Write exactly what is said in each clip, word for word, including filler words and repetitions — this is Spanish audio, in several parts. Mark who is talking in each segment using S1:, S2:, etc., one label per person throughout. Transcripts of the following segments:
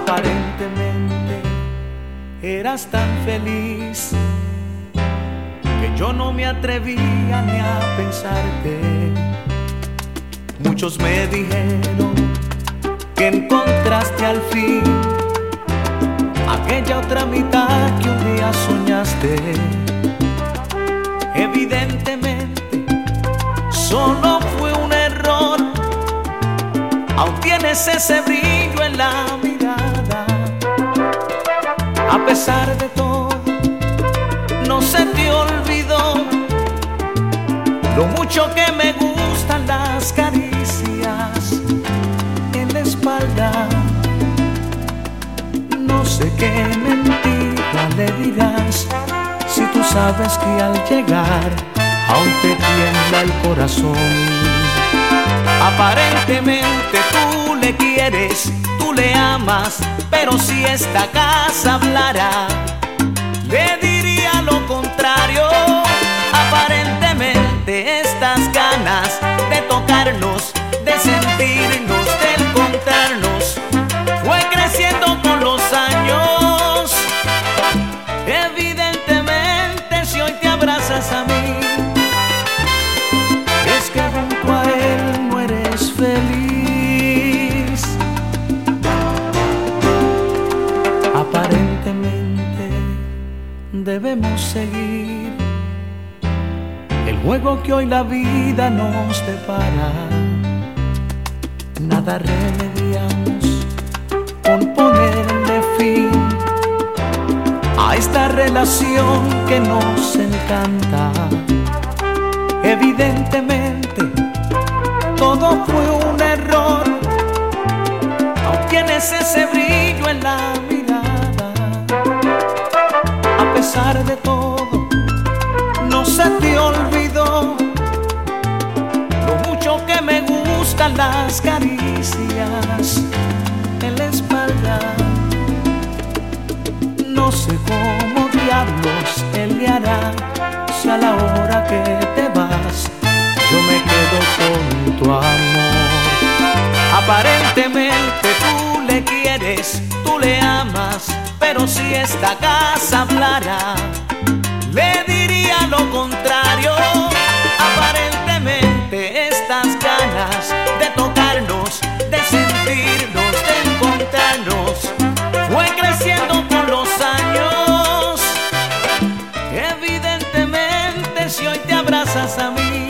S1: Aparentemente eras tan feliz que yo no me atrevía ni a pensarte. Muchos me dijeron que encontraste al fin aquella otra mitad que un día soñaste. Evidentemente solo fue un error, aún tienes ese brillo en la mirada. A pesar de todo, no se te olvidó lo mucho que me gustan las caricias en la espalda. No sé qué mentira le dirás si tú sabes que al llegar aún te tiembla el corazón. Aparentemente tú le quieres, tú le amas, pero si esta casa hablara, le diría lo contrario. Aparentemente estas ganas de tocarnos, de sentirnos, de encontrarnos, fue creciendo con los años. Evidentemente si hoy te abrazas a mí, es que junto a él no eres feliz. Aparentemente debemos seguir el juego que hoy la vida nos depara. Nada remediamos con ponerle fin a esta relación que nos encanta. Evidentemente todo fue un error, aún tienes ese brillo en la mirada. A pesar de todo, no se te olvidó lo mucho que me gustan las caricias en la espalda. No sé cómo diablos él le hará si a la hora que te vas yo me quedo con tu amor. Aparentemente tú le quieres, tú le amas, pero si esta casa hablara, le diría lo contrario. Aparentemente estas ganas de tocarnos, de sentirnos, de encontrarnos, fue creciendo con los años. Evidentemente si hoy te abrazas a mí,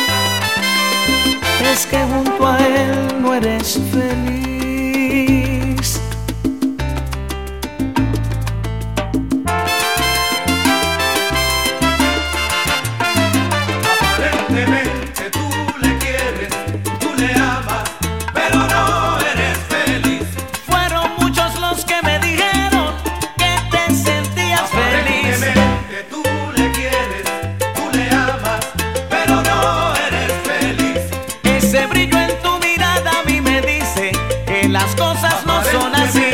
S1: es que junto a él no eres feliz.
S2: Aparentemente tú le quieres, tú le amas, pero no eres feliz.
S1: Fueron muchos los que me dijeron que te sentías feliz.
S2: Aparentemente tú le quieres, tú le amas, pero no eres feliz.
S1: Ese brillo en tu mirada a mí me dice que las cosas no son así.